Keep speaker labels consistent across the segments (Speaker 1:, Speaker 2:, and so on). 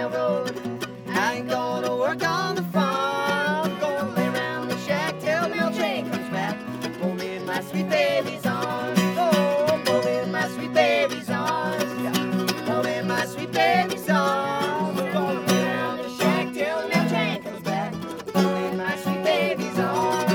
Speaker 1: railroad. I ain't gonna work on the farm. Gonna lay around the shack till the mail train comes back. Hold me in my sweet baby's arms. Oh, hold me in my sweet baby's arms. Hold me in my sweet baby's arms. Gonna lay around the shack till the mail train comes back. Hold me in my sweet baby's arms.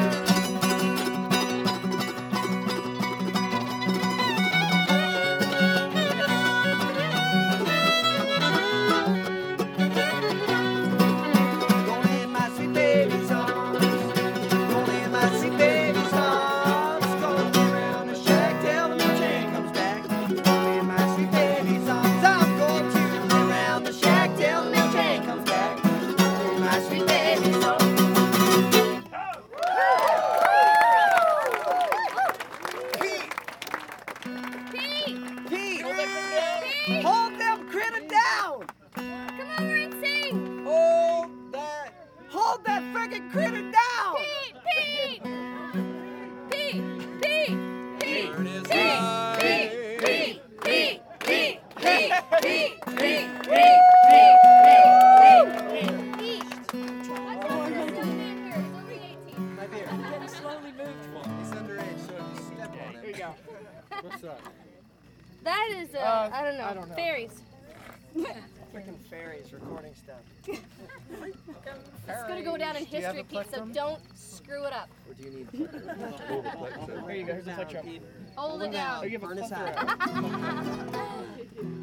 Speaker 1: Hold them critter down!
Speaker 2: Come over and sing!
Speaker 1: Hold that frickin' critter down!
Speaker 2: Pete! Pete! Pete! Pete!
Speaker 3: There it is.
Speaker 2: Pete! Pete! Pete! Pete! Pete! Pete! Pete!
Speaker 3: Getting slowly moved for. He's underage, so if you step on it.
Speaker 4: Here you go.
Speaker 3: What's that?
Speaker 2: That is, I don't know. Fairies.
Speaker 1: Frickin' fairies recording stuff.
Speaker 2: It's gonna go down in
Speaker 3: Do you have
Speaker 2: history,
Speaker 3: a
Speaker 2: Pete, so
Speaker 3: plectrum?
Speaker 2: don't screw it up.
Speaker 3: Or do you need
Speaker 4: Here you go. Here's a picture.
Speaker 2: Hold it down.
Speaker 4: Oh, you have a
Speaker 1: Burn us
Speaker 4: plethora.
Speaker 1: out.